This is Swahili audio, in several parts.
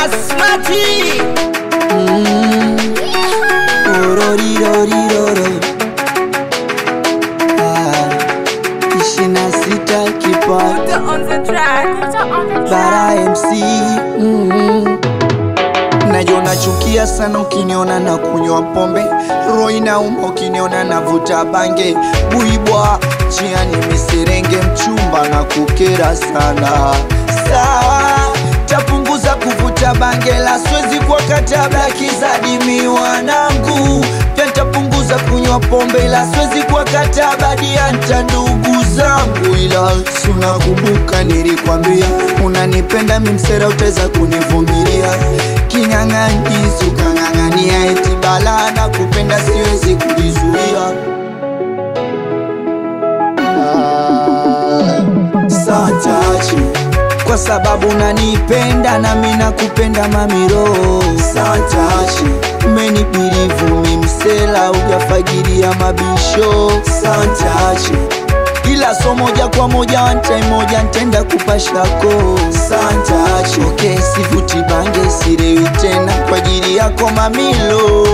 Basmati. Ishina sita kipato On the track. Bara MC. Najona chukia sana ukiniona na kunywa pombe, roho inauma ukiniona navuta bange. Buibwa chiani miserenge mchumba na kukera sana. Sawa, tapunguza kuvuta bange, la siwezi kwa kataba kizadimi wanangu. Pia tapunguza kunywa pombe, la siwezi kwa kataba dianta ndugu zangu. Ila sunakumbuka nilikwambia unanipenda mimsera uteza kunivumilia. Kinyang'anyizi ukang'ang'ania eti bala na kupenda siwezi kujizuia. Santachi kwa sababu unanipenda na mimi nakupenda mamiro. Santachi umenibirivu mimsela ujafagiria mabisho. Santachi ila so moja kwa moja one time moja ntenda kupashako. Santachi okay, sivuti bange sirewi tena kwa ajili yako mamilo.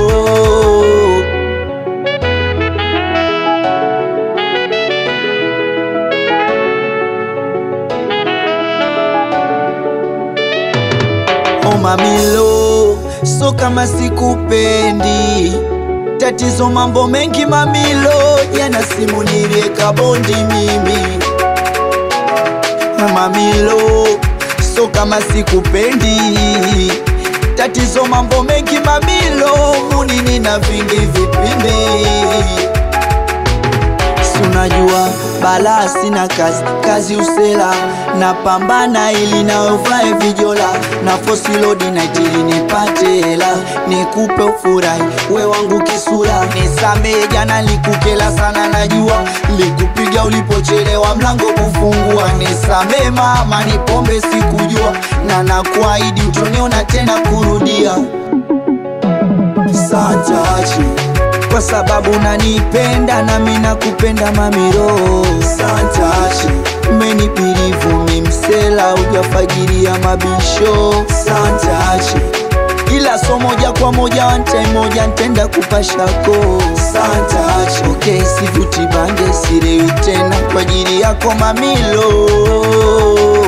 Oh mamilo, so kama sikupendi, tatizo mambo mengi mamilo, jana simu nilieka bondi mimi. Mamilo, so kama sikupendi, tatizo mambo mengi mamilo, munini na vingi vipindi. Unajua bala sina kazi usela, napambana ili naovae vijola, na fosi lodi na itili nipate hela, nikupe ufurahi we wangu kisura. Nisamee jana likukela sana, najua likupiga ulipochelewa mlango kufungua. Nisamee mama ni pombe sikujua, na nakuahidi utoniona tena kurudia. Santachi kwa sababu unanipenda na mimi nakupenda mamiro. Santachi umenibirivu mimsela ujafagiria mabisho. Santachi ila so moja kwa moja one time moja ntenda kupashako. Santachi okay, sivuti bange sirewi tena kwa ajili yako mamilo.